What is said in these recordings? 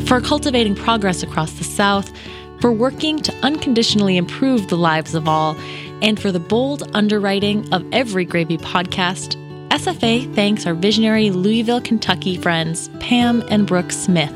for cultivating progress across the South, for working to unconditionally improve the lives of all, and for the bold underwriting of every Gravy podcast, SFA thanks our visionary Louisville, Kentucky friends, Pam and Brooke Smith.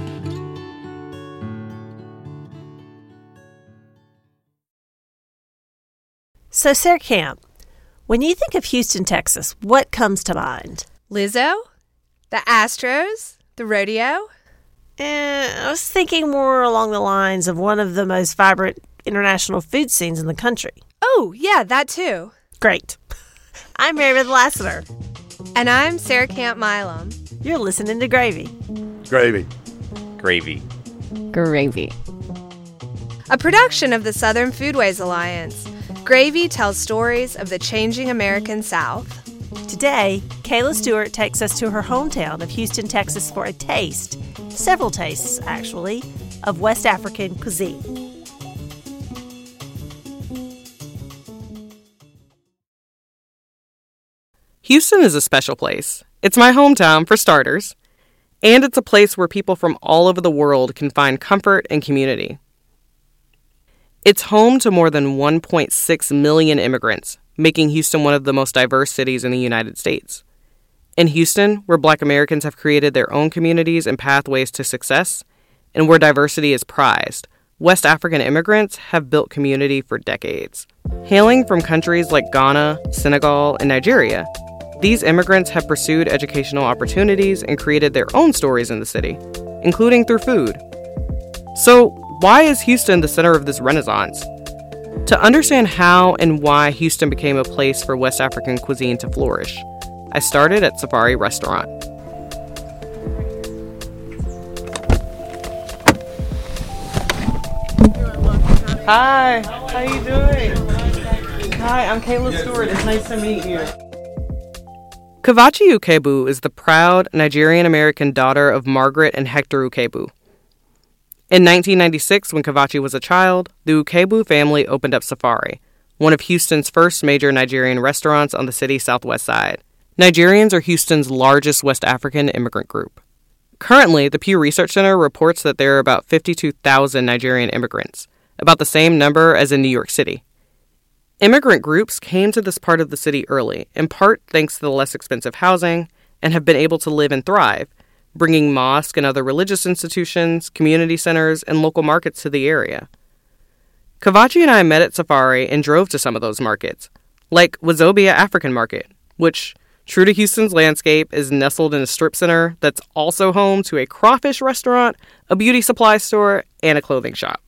So, Sarah Camp, when you think of Houston, Texas, what comes to mind? Lizzo? The Astros? The rodeo? I was thinking more along the lines of one of the most vibrant international food scenes in the country. Oh, yeah, that too. Great. I'm Mary Beth Lassiter. And I'm Sarah Camp Milam. You're listening to Gravy. Gravy. Gravy. Gravy. A production of the Southern Foodways Alliance. Gravy tells stories of the changing American South. Today, Kayla Stewart takes us to her hometown of Houston, Texas for a taste, several tastes actually, of West African cuisine. Houston is a special place. It's my hometown, for starters, and it's a place where people from all over the world can find comfort and community. It's home to more than 1.6 million immigrants, making Houston one of the most diverse cities in the United States. In Houston, where Black Americans have created their own communities and pathways to success, and where diversity is prized, West African immigrants have built community for decades. Hailing from countries like Ghana, Senegal, and Nigeria, these immigrants have pursued educational opportunities and created their own stories in the city, including through food. So, why is Houston the center of this renaissance? To understand how and why Houston became a place for West African cuisine to flourish, I started at Safari Restaurant. Hi, how you doing? Hi, I'm Kayla Stewart. It's nice to meet you. Kavachi Ukebu is the proud Nigerian-American daughter of Margaret and Hector Ukebu. In 1996, when Kavachi was a child, the Ukebu family opened up Safari, one of Houston's first major Nigerian restaurants on the city's southwest side. Nigerians are Houston's largest West African immigrant group. Currently, the Pew Research Center reports that there are about 52,000 Nigerian immigrants, about the same number as in New York City. Immigrant groups came to this part of the city early, in part thanks to the less expensive housing, and have been able to live and thrive, bringing mosques and other religious institutions, community centers, and local markets to the area. Kavachi and I met at Safari and drove to some of those markets, like Wazobia African Market, which, true to Houston's landscape, is nestled in a strip center that's also home to a crawfish restaurant, a beauty supply store, and a clothing shop.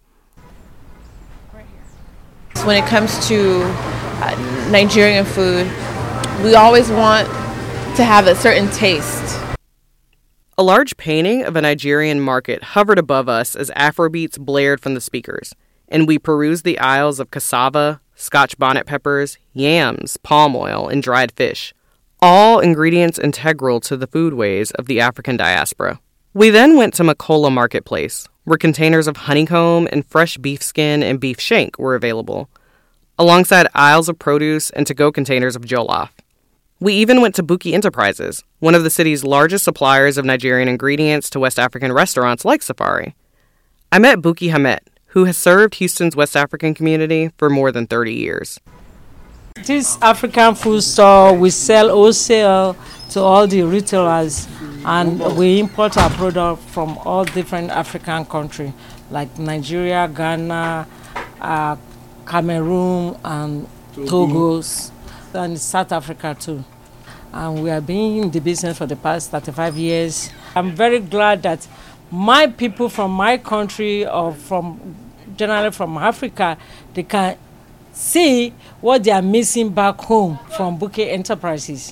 When it comes to Nigerian food, we always want to have a certain taste. A large painting of a Nigerian market hovered above us as Afrobeats blared from the speakers, and we perused the aisles of cassava, Scotch bonnet peppers, yams, palm oil, and dried fish, all ingredients integral to the foodways of the African diaspora. We then went to Makola Marketplace, where containers of honeycomb and fresh beef skin and beef shank were available, alongside aisles of produce and to-go containers of jollof. We even went to Buki Enterprises, one of the city's largest suppliers of Nigerian ingredients to West African restaurants like Safari. I met Buki Hamet, who has served Houston's West African community for more than 30 years. This African food store, we sell wholesale to all the retailers, and we import our product from all different African countries, like Nigeria, Ghana, Cameroon, and Togo, and South Africa too. And we have been in the business for the past 35 years. I'm very glad that my people from my country, or generally from Africa, they can see what they are missing back home from Buki Enterprises.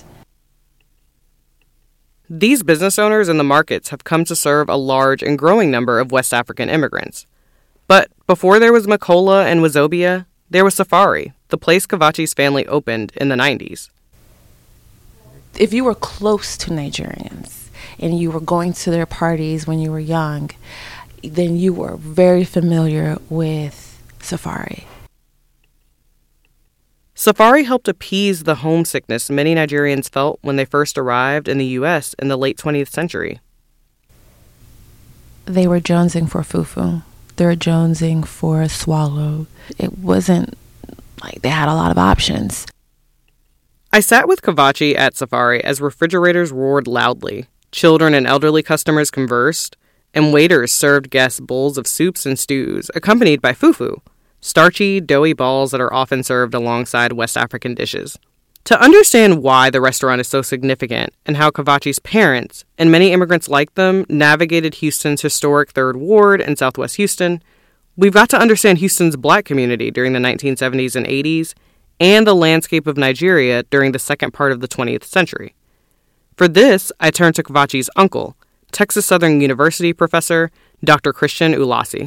These business owners in the markets have come to serve a large and growing number of West African immigrants. But before there was Makola and Wazobia, there was Safari, the place Kavachi's family opened in the 90s. If you were close to Nigerians and you were going to their parties when you were young, then you were very familiar with Safari. Safari helped appease the homesickness many Nigerians felt when they first arrived in the U.S. in the late 20th century. they were jonesing for fufu. They were jonesing for swallow. It wasn't like they had a lot of options. I sat with Kavachi at Safari as refrigerators roared loudly, children and elderly customers conversed, and waiters served guests bowls of soups and stews, accompanied by fufu, starchy, doughy balls that are often served alongside West African dishes. To understand why the restaurant is so significant and how Kavachi's parents, and many immigrants like them, navigated Houston's historic Third Ward and Southwest Houston, we've got to understand Houston's black community during the 1970s and 80s and the landscape of Nigeria during the second part of the 20th century. For this, I turned to Kavachi's uncle, Texas Southern University professor Dr. Christian Ulasi.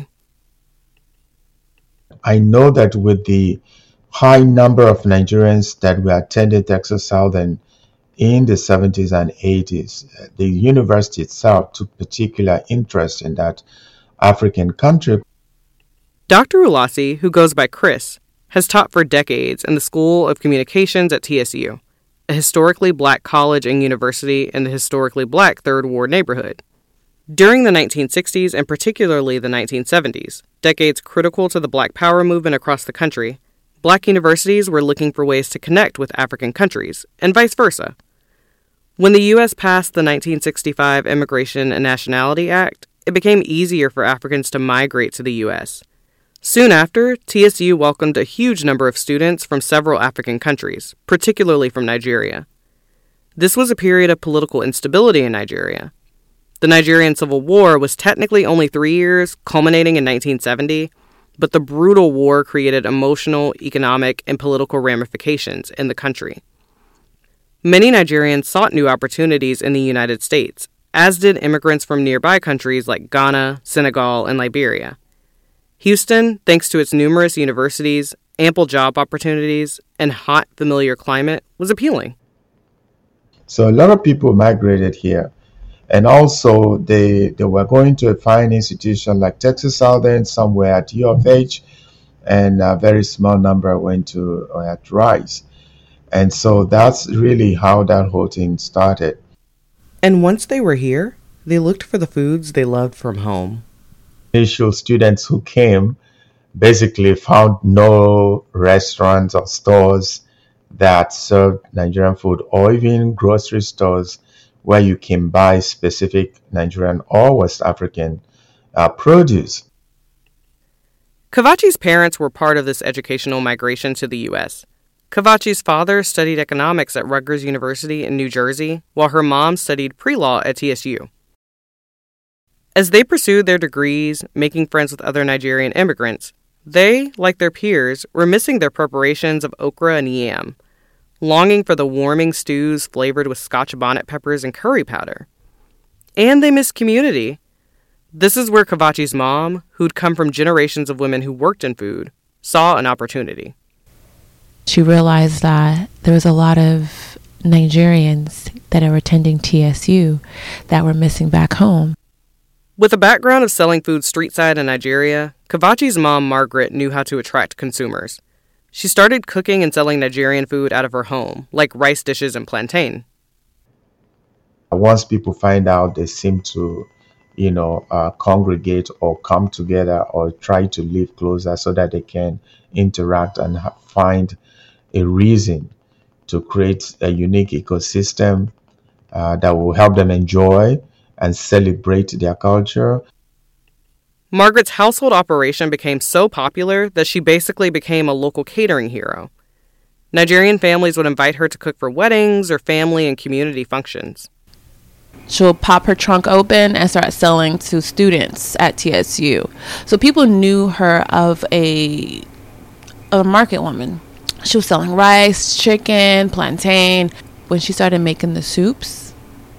I know that with the high number of Nigerians that were attending Texas Southern in the 70s and 80s, the university itself took particular interest in that African country. Dr. Ulasi, who goes by Chris, has taught for decades in the School of Communications at TSU, a historically black college and university in the historically black Third Ward neighborhood. During the 1960s and particularly the 1970s, decades critical to the Black Power movement across the country, black universities were looking for ways to connect with African countries, and vice versa. When the U.S. passed the 1965 Immigration and Nationality Act, it became easier for Africans to migrate to the U.S. Soon after, TSU welcomed a huge number of students from several African countries, particularly from Nigeria. This was a period of political instability in Nigeria. The Nigerian Civil War was technically only 3 years, culminating in 1970, but the brutal war created emotional, economic, and political ramifications in the country. Many Nigerians sought new opportunities in the United States, as did immigrants from nearby countries like Ghana, Senegal, and Liberia. Houston, thanks to its numerous universities, ample job opportunities, and hot, familiar climate, was appealing. So a lot of people migrated here. And also, they were going to a fine institution like Texas Southern, somewhere at U of H, and a very small number went to at Rice. And so that's really how that whole thing started. And once they were here, they looked for the foods they loved from home. Initial students who came basically found no restaurants or stores that served Nigerian food, or even grocery stores where you can buy specific Nigerian or West African produce. Kavachi's parents were part of this educational migration to the U.S. Kavachi's father studied economics at Rutgers University in New Jersey, while her mom studied pre-law at TSU. As they pursued their degrees, making friends with other Nigerian immigrants, they, like their peers, were missing their preparations of okra and yam, longing for the warming stews flavored with Scotch bonnet peppers and curry powder. And they missed community. This is where Kavachi's mom, who'd come from generations of women who worked in food, saw an opportunity. She realized that there was a lot of Nigerians that are attending TSU that were missing back home. With a background of selling food streetside in Nigeria, Kavachi's mom, Margaret, knew how to attract consumers. She started cooking and selling Nigerian food out of her home, like rice dishes and plantain. Once people find out, they seem to, congregate or come together or try to live closer so that they can interact and find a reason to create a unique ecosystem that will help them enjoy and celebrate their culture. Margaret's household operation became so popular that she basically became a local catering hero. Nigerian families would invite her to cook for weddings or family and community functions. She'll pop her trunk open and start selling to students at TSU. So people knew her of a market woman. She was selling rice, chicken, plantain. When she started making the soups,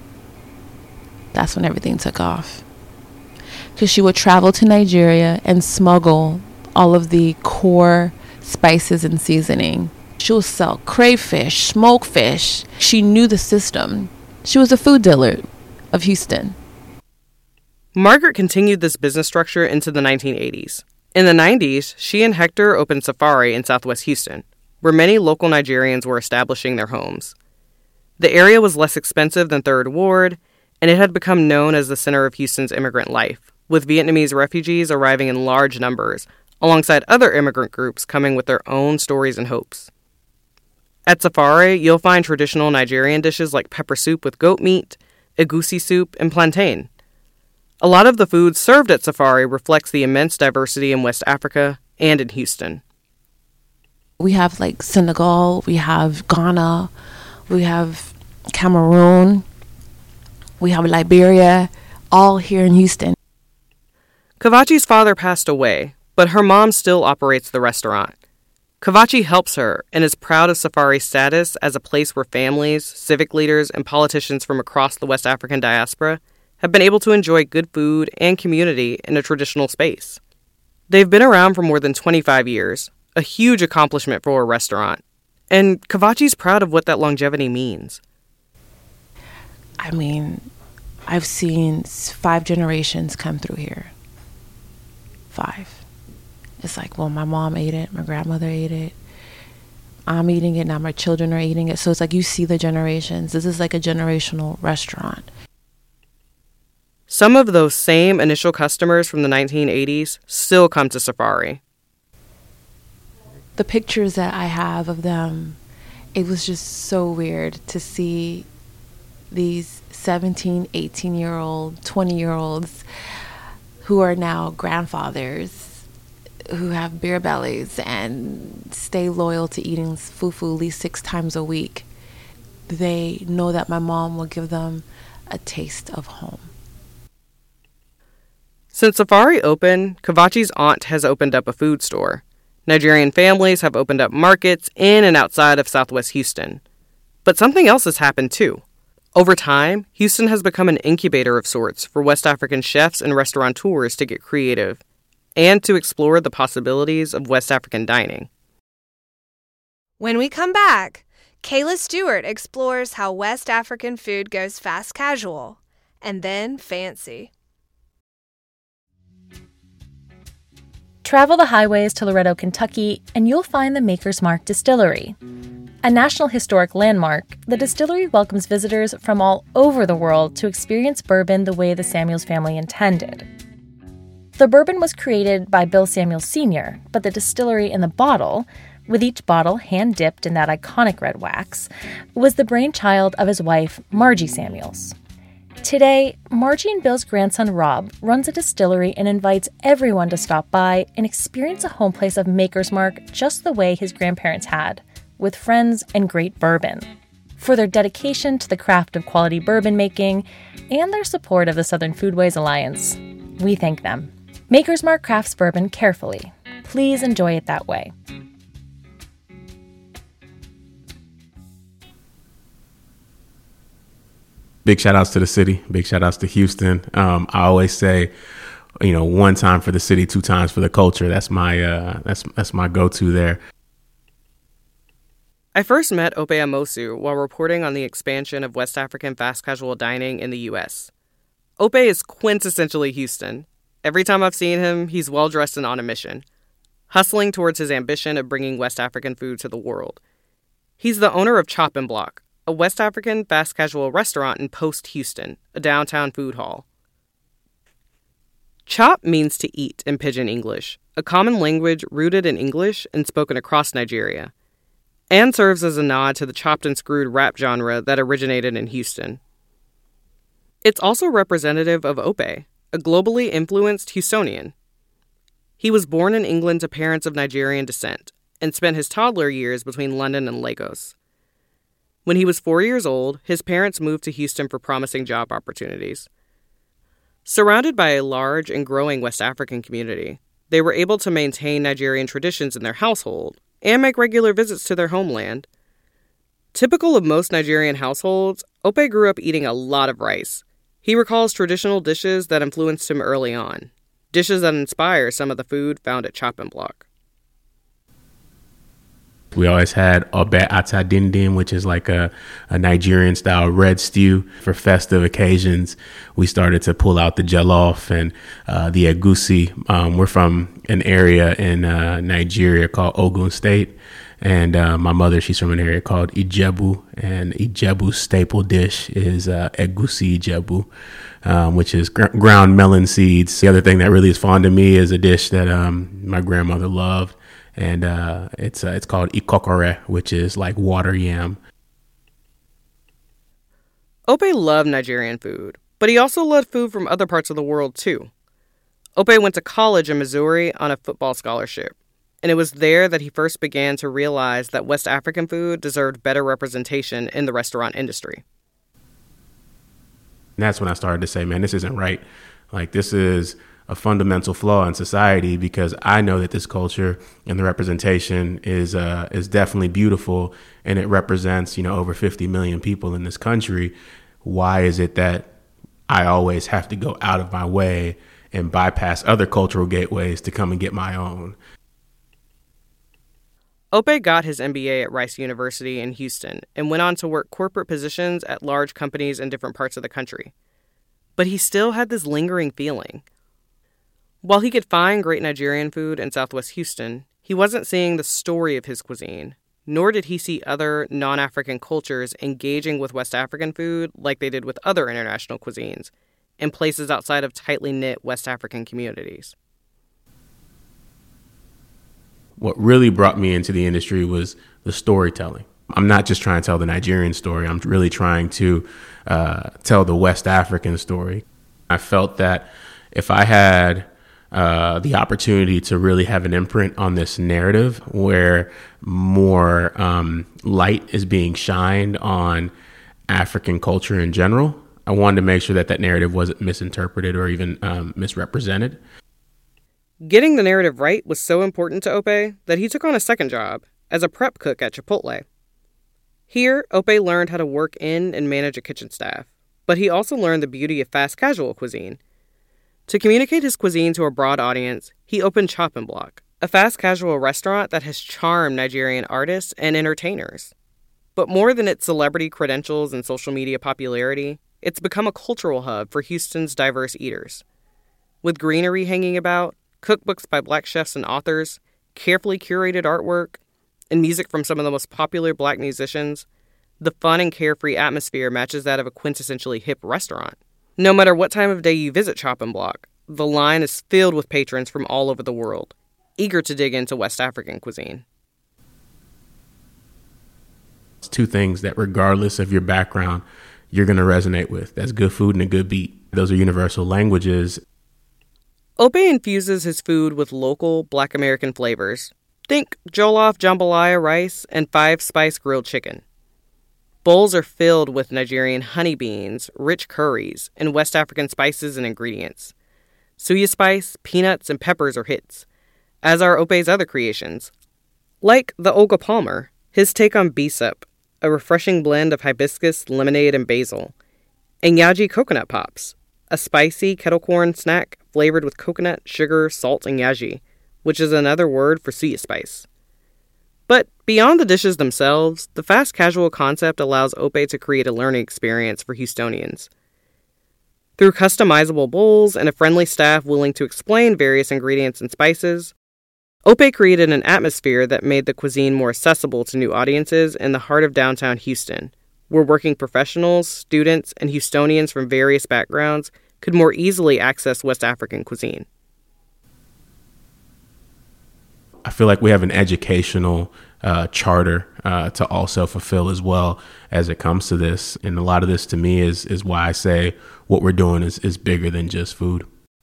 that's when everything took off. Because she would travel to Nigeria and smuggle all of the core spices and seasoning. She would sell crayfish, smoked fish. She knew the system. She was a food dealer of Houston. Margaret continued this business structure into the 1980s. In the 90s, she and Hector opened Safari in Southwest Houston, where many local Nigerians were establishing their homes. The area was less expensive than Third Ward, and it had become known as the center of Houston's immigrant life, with Vietnamese refugees arriving in large numbers, alongside other immigrant groups coming with their own stories and hopes. At Safari, you'll find traditional Nigerian dishes like pepper soup with goat meat, egusi soup, and plantain. A lot of the food served at Safari reflects the immense diversity in West Africa and in Houston. We have like Senegal, we have Ghana, we have Cameroon, we have Liberia, all here in Houston. Kavachi's father passed away, but her mom still operates the restaurant. Kavachi helps her and is proud of Safari's status as a place where families, civic leaders, and politicians from across the West African diaspora have been able to enjoy good food and community in a traditional space. They've been around for more than 25 years, a huge accomplishment for a restaurant, and Kavachi's proud of what that longevity means. I mean, I've seen 5 generations come through here. 5. It's like, well, my mom ate it, my grandmother ate it, I'm eating it, now my children are eating it. So it's like you see the generations. This is like a generational restaurant. Some of those same initial customers from the 1980s still come to Safari. The pictures that I have of them, it was just so weird to see these 17, 18-year-old, 20-year-olds who are now grandfathers, who have beer bellies and stay loyal to eating fufu at least 6 times a week. They know that my mom will give them a taste of home. Since Safari opened, Kavachi's aunt has opened up a food store. Nigerian families have opened up markets in and outside of Southwest Houston. But something else has happened too. Over time, Houston has become an incubator of sorts for West African chefs and restaurateurs to get creative and to explore the possibilities of West African dining. When we come back, Kayla Stewart explores how West African food goes fast casual and then fancy. Travel the highways to Loretto, Kentucky, and you'll find the Maker's Mark Distillery. A National Historic Landmark, the distillery welcomes visitors from all over the world to experience bourbon the way the Samuels family intended. The bourbon was created by Bill Samuels Sr., but the distillery in the bottle, with each bottle hand-dipped in that iconic red wax, was the brainchild of his wife, Margie Samuels. Today, Margie and Bill's grandson Rob runs a distillery and invites everyone to stop by and experience a home place of Maker's Mark just the way his grandparents had, with friends and great bourbon. For their dedication to the craft of quality bourbon making and their support of the Southern Foodways Alliance, we thank them. Maker's Mark crafts bourbon carefully. Please enjoy it that way. Big shout outs to the city. Big shout outs to Houston. I always say, 1 time for the city, 2 times for the culture. That's my that's my go-to there. I first met Ope Amosu while reporting on the expansion of West African fast casual dining in the U.S. Ope is quintessentially Houston. Every time I've seen him, he's well-dressed and on a mission, hustling towards his ambition of bringing West African food to the world. He's the owner of Chop and Block, a West African fast casual restaurant in Post Houston, a downtown food hall. Chop means to eat in Pidgin English, a common language rooted in English and spoken across Nigeria, and serves as a nod to the chopped and screwed rap genre that originated in Houston. It's also representative of Ope, a globally influenced Houstonian. He was born in England to parents of Nigerian descent and spent his toddler years between London and Lagos. When he was 4 years old, his parents moved to Houston for promising job opportunities. Surrounded by a large and growing West African community, they were able to maintain Nigerian traditions in their household and make regular visits to their homeland. Typical of most Nigerian households, Ope grew up eating a lot of rice. He recalls traditional dishes that influenced him early on, dishes that inspire some of the food found at Chop and Block. We always had Obe Ata Dindin, which is like a Nigerian-style red stew. For festive occasions, we started to pull out the jollof and the egusi. We're from an area in Nigeria called Ogun State, And my mother, she's from an area called Ijebu, and Ijebu's staple dish is egusi Ijebu, which is ground melon seeds. The other thing that really is fond of me is a dish that my grandmother loved, and it's called ikokore, which is like water yam. Ope loved Nigerian food, but he also loved food from other parts of the world too. Ope went to college in Missouri on a football scholarship, and it was there that he first began to realize that West African food deserved better representation in the restaurant industry. And that's when I started to say, man, this isn't right. Like, this is a fundamental flaw in society, because I know that this culture and the representation is definitely beautiful, and it represents, over 50 million people in this country. Why is it that I always have to go out of my way and bypass other cultural gateways to come and get my own? Ope got his MBA at Rice University in Houston and went on to work corporate positions at large companies in different parts of the country. But he still had this lingering feeling. While he could find great Nigerian food in Southwest Houston, he wasn't seeing the story of his cuisine, nor did he see other non-African cultures engaging with West African food like they did with other international cuisines in places outside of tightly knit West African communities. What really brought me into the industry was the storytelling. I'm not just trying to tell the Nigerian story. I'm really trying to tell the West African story. I felt that if I had the opportunity to really have an imprint on this narrative where more light is being shined on African culture in general, I wanted to make sure that that narrative wasn't misinterpreted or even misrepresented. Getting the narrative right was so important to Ope that he took on a second job as a prep cook at Chipotle. Here, Ope learned how to work in and manage a kitchen staff, but he also learned the beauty of fast casual cuisine. To communicate his cuisine to a broad audience, he opened Chop and Block, a fast casual restaurant that has charmed Nigerian artists and entertainers. But more than its celebrity credentials and social media popularity, it's become a cultural hub for Houston's diverse eaters. With greenery hanging about, cookbooks by Black chefs and authors, carefully curated artwork, and music from some of the most popular Black musicians, the fun and carefree atmosphere matches that of a quintessentially hip restaurant. No matter what time of day you visit Chop and Block, the line is filled with patrons from all over the world, eager to dig into West African cuisine. It's two things that, regardless of your background, you're going to resonate with. That's good food and a good beat. Those are universal languages. Ope infuses his food with local Black American flavors. Think jollof jambalaya rice and 5-spice grilled chicken. Bowls are filled with Nigerian honey beans, rich curries, and West African spices and ingredients. Suya spice, peanuts, and peppers are hits, as are Ope's other creations. Like the Olga Palmer, his take on Besup, a refreshing blend of hibiscus, lemonade, and basil, and Yaji coconut pops, a spicy kettle corn snack flavored with coconut, sugar, salt, and yaji, which is another word for suya spice. But beyond the dishes themselves, the fast casual concept allows Ope to create a learning experience for Houstonians. Through customizable bowls and a friendly staff willing to explain various ingredients and spices, Ope created an atmosphere that made the cuisine more accessible to new audiences in the heart of downtown Houston, where working professionals, students, and Houstonians from various backgrounds could more easily access West African cuisine. I feel like we have an educational charter to also fulfill as well as it comes to this. And a lot of this to me is why I say what we're doing is bigger than just food.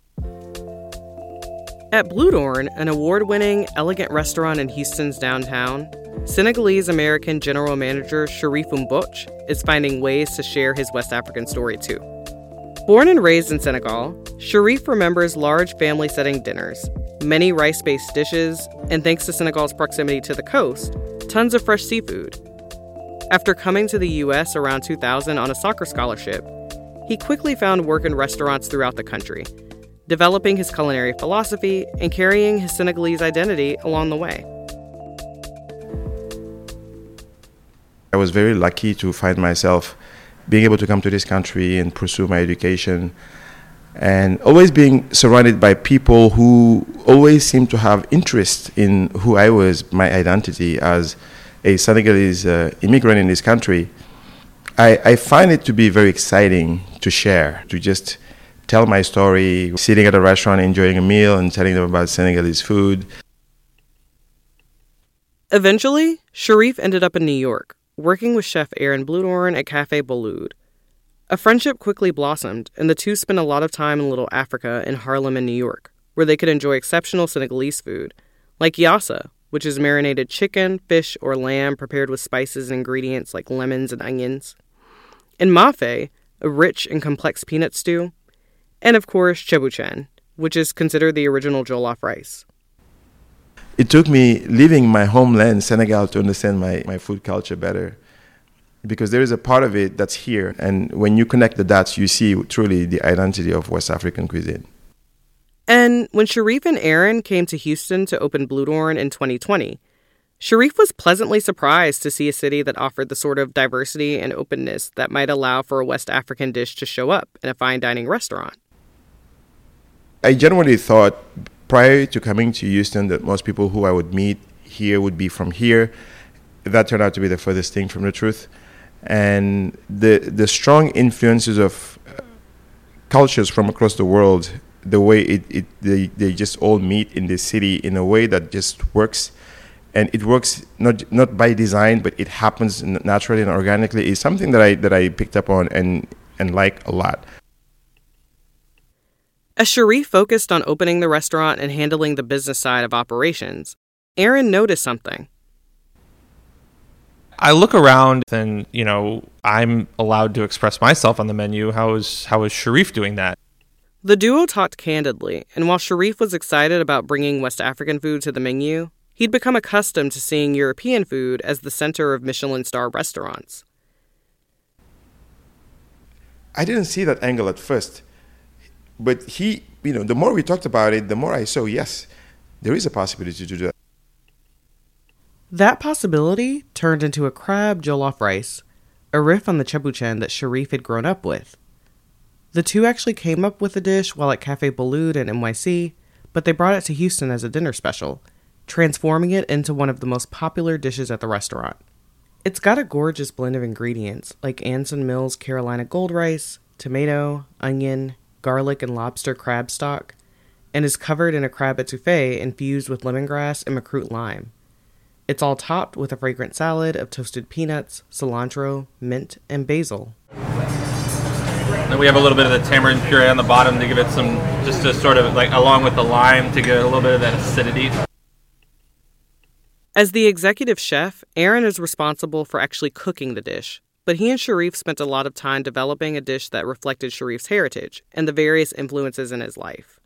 At Blue Dorn, an award-winning, elegant restaurant in Houston's downtown, Senegalese-American General Manager Sharif Mboch is finding ways to share his West African story too. Born and raised in Senegal, Sharif remembers large family-setting dinners, many rice-based dishes, and thanks to Senegal's proximity to the coast, tons of fresh seafood. After coming to the U.S. around 2000 on a soccer scholarship, he quickly found work in restaurants throughout the country, developing his culinary philosophy and carrying his Senegalese identity along the way. I was very lucky to find myself being able to come to this country and pursue my education and always being surrounded by people who always seem to have interest in who I was, my identity as a Senegalese immigrant in this country. I find it to be very exciting to share, to just tell my story, sitting at a restaurant, enjoying a meal and telling them about Senegalese food. Eventually, Cherif ended up in New York, working with chef Aaron Bluedorn at Café Boulud. A friendship quickly blossomed, and the two spent a lot of time in Little Africa in Harlem and New York, where they could enjoy exceptional Senegalese food, like yassa, which is marinated chicken, fish, or lamb prepared with spices and ingredients like lemons and onions, and mafe, a rich and complex peanut stew, and of course, cebuchen, which is considered the original jollof rice. It took me leaving my homeland, Senegal, to understand my food culture better, because there is a part of it that's here. And when you connect the dots, you see truly the identity of West African cuisine. And when Cherif and Aaron came to Houston to open Bluedorn in 2020, Cherif was pleasantly surprised to see a city that offered the sort of diversity and openness that might allow for a West African dish to show up in a fine dining restaurant. I generally thought prior to coming to Houston that most people who I would meet here would be from here. That turned out to be the furthest thing from the truth. And the strong influences of cultures from across the world, the way they just all meet in this city in a way that just works, and it works not by design, but it happens naturally and organically, is something that I picked up on and like a lot. As Cherif focused on opening the restaurant and handling the business side of operations, Aaron noticed something. I look around and, I'm allowed to express myself on the menu. How is Cherif doing that? The duo talked candidly, and while Cherif was excited about bringing West African food to the menu, he'd become accustomed to seeing European food as the center of Michelin star restaurants. I didn't see that angle at first, but the more we talked about it, the more I saw, yes, there is a possibility to do that. That possibility turned into a crab jollof rice, a riff on the cebuchen that Cherif had grown up with. The two actually came up with the dish while at Café Boulud in NYC, but they brought it to Houston as a dinner special, transforming it into one of the most popular dishes at the restaurant. It's got a gorgeous blend of ingredients like Anson Mills Carolina Gold rice, tomato, onion, garlic, and lobster crab stock, and is covered in a crab etouffee infused with lemongrass and macroot lime. It's all topped with a fragrant salad of toasted peanuts, cilantro, mint, and basil. Then we have a little bit of the tamarind puree on the bottom to give it some, just to sort of along with the lime to get a little bit of that acidity. As the executive chef, Aaron is responsible for actually cooking the dish, but he and Cherif spent a lot of time developing a dish that reflected Cherif's heritage and the various influences in his life.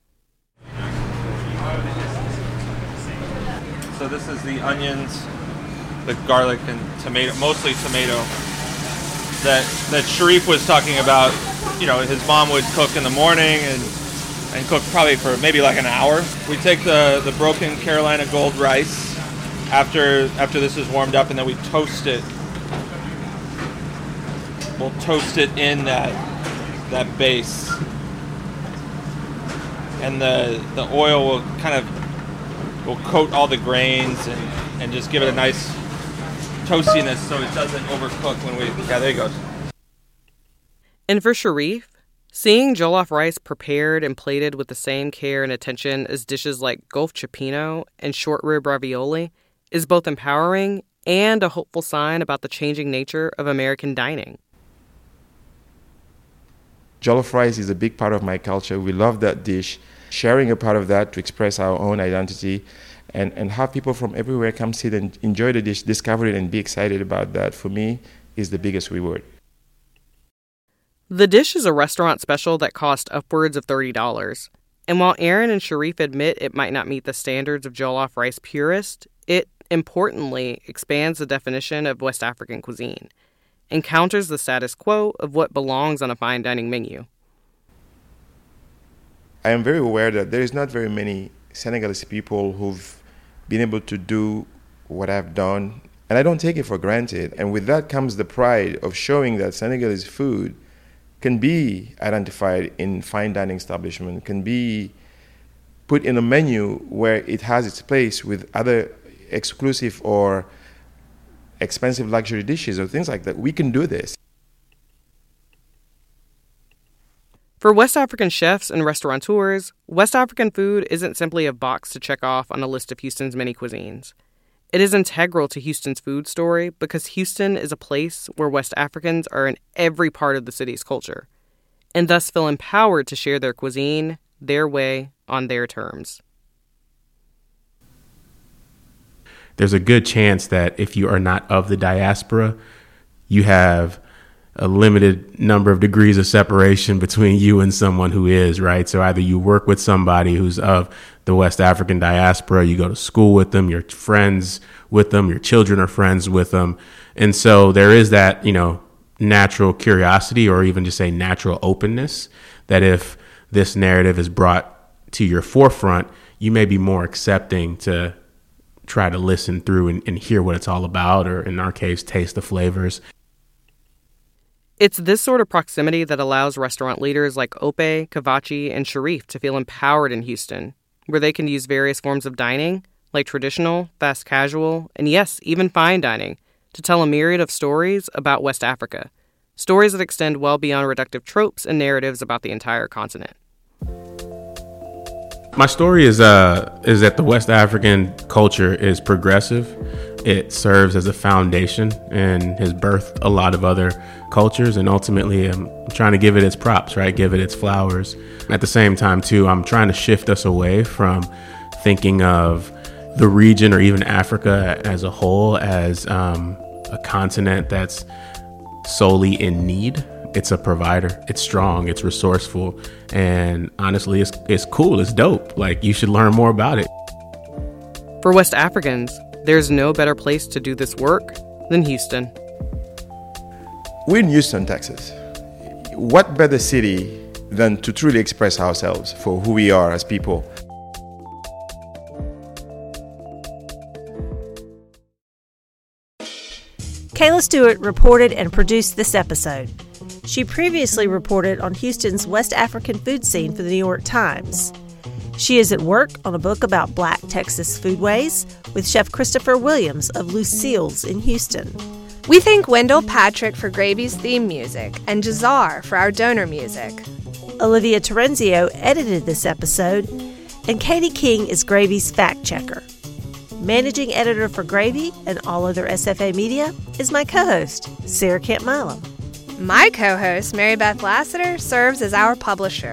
So this is the onions, the garlic, and tomato, mostly tomato, that Cherif was talking about. His mom would cook in the morning and cook probably for maybe like an hour. We take the broken Carolina Gold rice after this is warmed up, and then we toast it. We'll toast it in that base, and the oil will coat all the grains and just give it a nice toastiness so it doesn't overcook when there you go. And for Cherif, seeing jollof rice prepared and plated with the same care and attention as dishes like Gulf cioppino and short rib ravioli is both empowering and a hopeful sign about the changing nature of American dining. Jollof rice is a big part of my culture. We love that dish. Sharing a part of that to express our own identity and have people from everywhere come sit and enjoy the dish, discover it, and be excited about that, for me, is the biggest reward. The dish is a restaurant special that cost upwards of $30. And while Aaron and Cherif admit it might not meet the standards of jollof rice purists, it, importantly, expands the definition of West African cuisine and counters the status quo of what belongs on a fine dining menu. I am very aware that there is not very many Senegalese people who've been able to do what I've done, and I don't take it for granted. And with that comes the pride of showing that Senegalese food can be identified in fine dining establishment, can be put in a menu where it has its place with other exclusive or expensive luxury dishes or things like that. We can do this. For West African chefs and restaurateurs, West African food isn't simply a box to check off on a list of Houston's many cuisines. It is integral to Houston's food story because Houston is a place where West Africans are in every part of the city's culture, and thus feel empowered to share their cuisine, their way, on their terms. There's a good chance that if you are not of the diaspora, you have a limited number of degrees of separation between you and someone who is, right? So either you work with somebody who's of the West African diaspora, you go to school with them, you're friends with them, your children are friends with them. And so there is that, natural curiosity, or even just a natural openness, that if this narrative is brought to your forefront, you may be more accepting to try to listen through and hear what it's all about, or in our case, taste the flavors. It's this sort of proximity that allows restaurant leaders like Ope, Kavachi, and Sharif to feel empowered in Houston, where they can use various forms of dining, like traditional, fast casual, and yes, even fine dining, to tell a myriad of stories about West Africa, stories that extend well beyond reductive tropes and narratives about the entire continent. My story is that the West African culture is progressive. It serves as a foundation and has birthed a lot of other cultures. And ultimately, I'm trying to give it its props, right? Give it its flowers. At the same time, too, I'm trying to shift us away from thinking of the region or even Africa as a whole as a continent that's solely in need. It's a provider. It's strong. It's resourceful. And honestly, it's cool. It's dope. Like, you should learn more about it. For West Africans, there's no better place to do this work than Houston. We're in Houston, Texas. What better city than to truly express ourselves for who we are as people? Kayla Stewart reported and produced this episode. She previously reported on Houston's West African food scene for the New York Times. She is at work on a book about Black Texas foodways with Chef Christopher Williams of Lucille's in Houston. We thank Wendell Patrick for Gravy's theme music and Jazar for our donor music. Olivia Terenzio edited this episode, and Katie King is Gravy's fact checker. Managing editor for Gravy and all other SFA media is my co-host, Sarah Kent Milam. My co-host, Mary Beth Lassiter, serves as our publisher.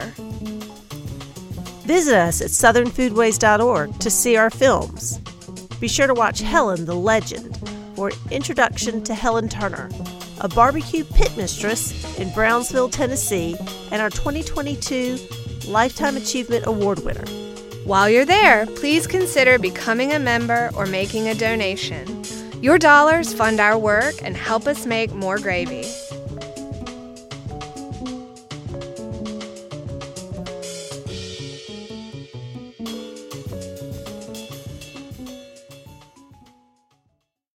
Visit us at southernfoodways.org to see our films. Be sure to watch Helen the Legend for an introduction to Helen Turner, a barbecue pit mistress in Brownsville, Tennessee, and our 2022 Lifetime Achievement Award winner. While you're there, please consider becoming a member or making a donation. Your dollars fund our work and help us make more gravy.